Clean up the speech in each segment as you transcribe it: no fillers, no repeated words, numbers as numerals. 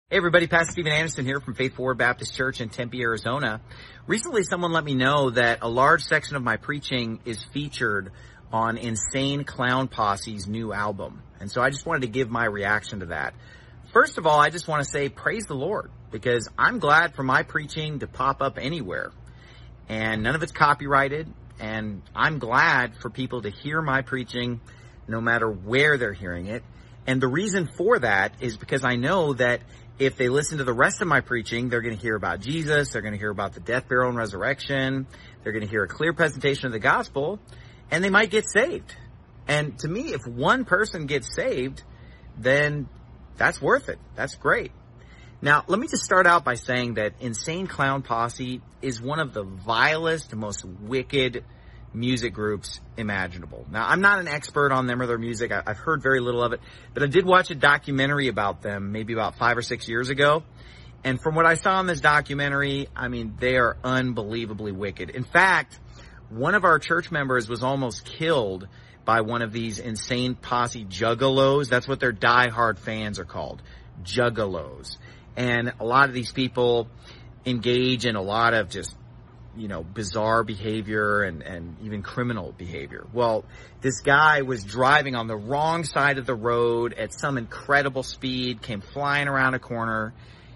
Hey everybody, Pastor Steven Anderson here from Faith Forward Baptist Church in Tempe, Arizona. Recently someone let me know that a large section of my preaching is featured on Insane Clown Posse's new album. And so I just wanted to give my reaction to that. First of all, I just want to say praise the Lord, because I'm glad for my preaching to pop up anywhere. And none of it's copyrighted. And I'm glad for people to hear my preaching no matter where they're hearing it. And the reason for that is because I know that if they listen to the rest of my preaching, they're going to hear about Jesus, they're going to hear about the death, burial, and resurrection, they're going to hear a clear presentation of the gospel, and they might get saved. And to me, if one person gets saved, then that's worth it. That's great. Now, let me just start out by saying that Insane Clown Posse is one of the vilest, most wicked music groups imaginable. Now, I'm not an expert on them or their music. I've heard very little of it, but I did watch a documentary about them maybe about 5 or 6 years ago. And from what I saw in this documentary, I mean, they are unbelievably wicked. In fact, one of our church members was almost killed by one of these Insane Posse juggalos. That's what their diehard fans are called, juggalos. And a lot of these people engage in a lot of just bizarre behavior and even criminal behavior. Well, this guy was driving on the wrong side of the road at some incredible speed, came flying around a corner,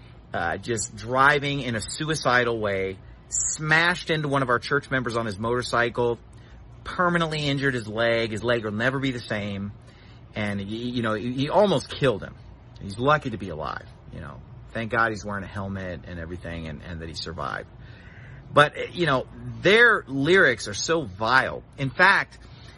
just driving in a suicidal way, smashed into one of our church members on his motorcycle, permanently injured his leg. His leg will never be the same. And, he almost killed him. He's lucky to be alive, Thank God he's wearing a helmet and everything and that he survived. But, their lyrics are so vile. In fact,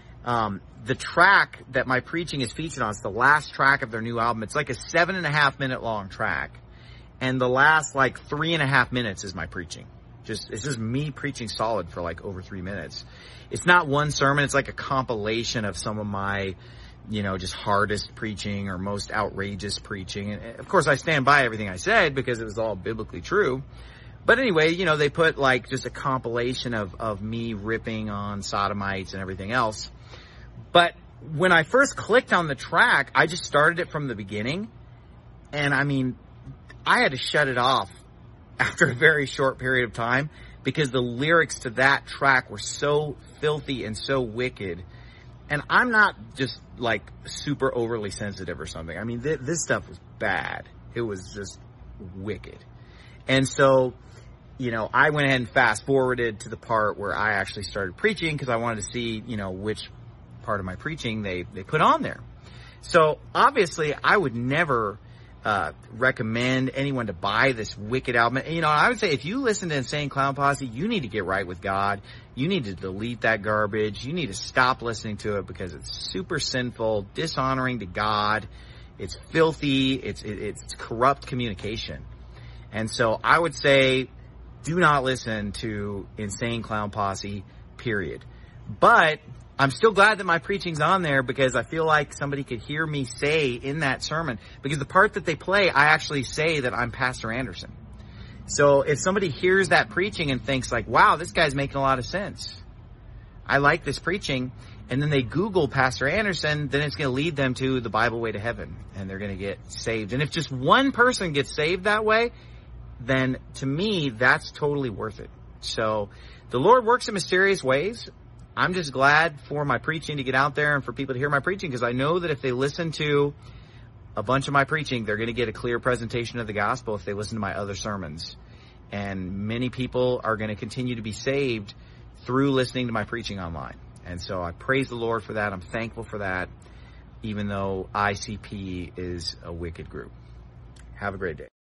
the track that my preaching is featured on, it's the last track of their new album. It's like a 7.5 minute long track. And the last 3.5 minutes is my preaching. It's just me preaching solid for over 3 minutes. It's not one sermon. It's like a compilation of some of my, just hardest preaching or most outrageous preaching. And of course I stand by everything I said because it was all biblically true. But anyway, they put just a compilation of me ripping on sodomites and everything else. But when I first clicked on the track, I just started it from the beginning. And I had to shut it off after a very short period of time because the lyrics to that track were so filthy and so wicked. And I'm not just super overly sensitive or something. This stuff was bad. It was just wicked. And so, I went ahead and fast forwarded to the part where I actually started preaching because I wanted to see, which part of my preaching they put on there. So obviously I would never recommend anyone to buy this wicked album. I would say if you listen to Insane Clown Posse, you need to get right with God. You need to delete that garbage. You need to stop listening to it because it's super sinful, dishonoring to God. It's filthy. It's corrupt communication. And so I would say, do not listen to Insane Clown Posse, period. But I'm still glad that my preaching's on there because I feel like somebody could hear me say in that sermon, because the part that they play, I actually say that I'm Pastor Anderson. So if somebody hears that preaching and thinks wow, this guy's making a lot of sense, I like this preaching, and then they Google Pastor Anderson, then it's going to lead them to the Bible Way to Heaven, and they're going to get saved. And if just one person gets saved that way, then to me, that's totally worth it. So the Lord works in mysterious ways. I'm just glad for my preaching to get out there and for people to hear my preaching, because I know that if they listen to a bunch of my preaching, they're going to get a clear presentation of the gospel if they listen to my other sermons. And many people are going to continue to be saved through listening to my preaching online. And so I praise the Lord for that. I'm thankful for that, even though ICP is a wicked group. Have a great day.